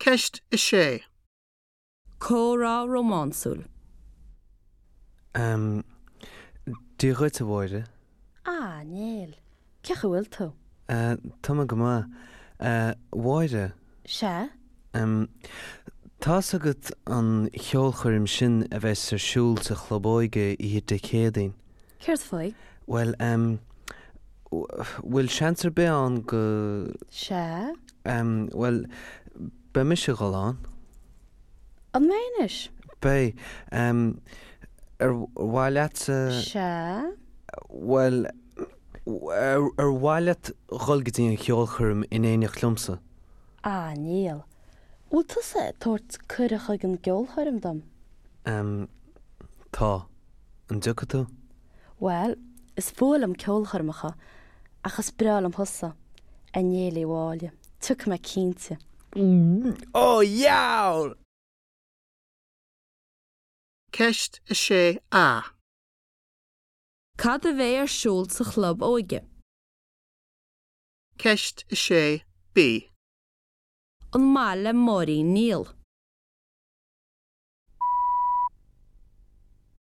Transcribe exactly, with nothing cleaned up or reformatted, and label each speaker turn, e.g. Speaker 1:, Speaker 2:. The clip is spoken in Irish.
Speaker 1: Ceist is sé.
Speaker 2: Córá románsúil.
Speaker 3: Um, Dí chuid a bhide?
Speaker 2: Ah, Neil. Cecha bhfuil tú?
Speaker 3: Uh, Tá go má. Uh, bhide?
Speaker 2: Se?
Speaker 3: Um, Tá agat an cheolchuirm sin a bheith ar siúil sa chlobóige i de chéadain.
Speaker 2: Ceirt faoi?
Speaker 3: Well, um, bhfuil seansar be an go...
Speaker 2: Se?
Speaker 3: Um, well, be mi se goláán?
Speaker 2: An méis?
Speaker 3: Bé, um, ar bhaileat sa...
Speaker 2: Se?
Speaker 3: Well, ar, ar bhaileat gholgadtí an cheolchuirm in éine chlumsa.
Speaker 2: Ah, Neil. Bhfuil tú sa tuairt cuireach ag an geolchuirm dom?
Speaker 3: Um, tá. An ducha tú?
Speaker 2: Well, is fóil am ceolchuirmacha achas breal am hosa. A Neil i bháile. Tuc me cínte.
Speaker 3: Oh, yeah!
Speaker 1: Ceist is sé A.
Speaker 2: Cad a bheith ar siúl sa chlub óige.
Speaker 1: Ceist is sé B.
Speaker 2: An máile morí Neil.